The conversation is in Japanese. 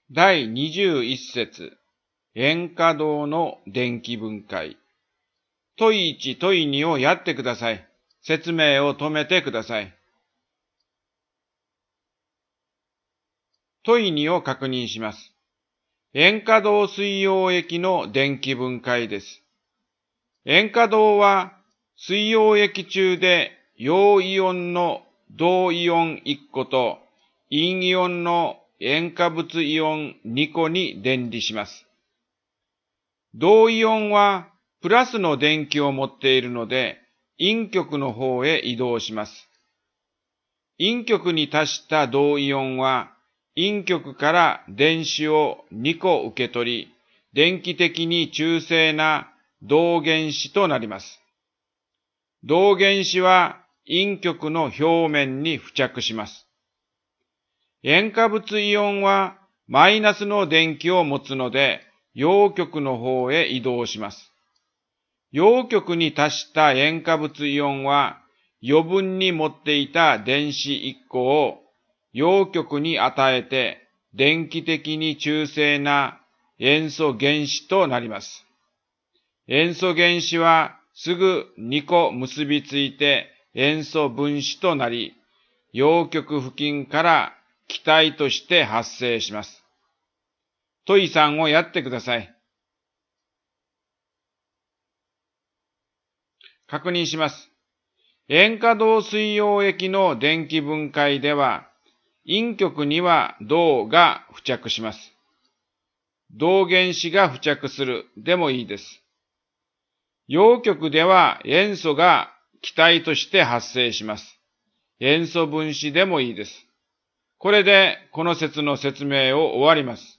第21節、塩化銅の電気分解。問1、問2をやってください。説明を止めてください。問2を確認します。塩化銅水溶液の電気分解です。塩化銅は水溶液中で陽イオンの銅イオン1個と陰イオンの塩化物イオン2個に電離します。銅イオンはプラスの電気を持っているので陰極の方へ移動します。陰極に達した銅イオンは陰極から電子を2個受け取り、電気的に中性な銅原子となります。銅原子は陰極の表面に付着します。塩化物イオンはマイナスの電気を持つので、陽極の方へ移動します。陽極に達した塩化物イオンは、余分に持っていた電子1個を陽極に与えて、電気的に中性な塩素原子となります。塩素原子はすぐ2個結びついて塩素分子となり、陽極付近から気体として発生します。問3をやってください。確認します。塩化銅水溶液の電気分解では、陰極には銅が付着します。銅原子が付着するでもいいです。陽極では塩素が気体として発生します。塩素分子でもいいです。これでこの説の説明を終わります。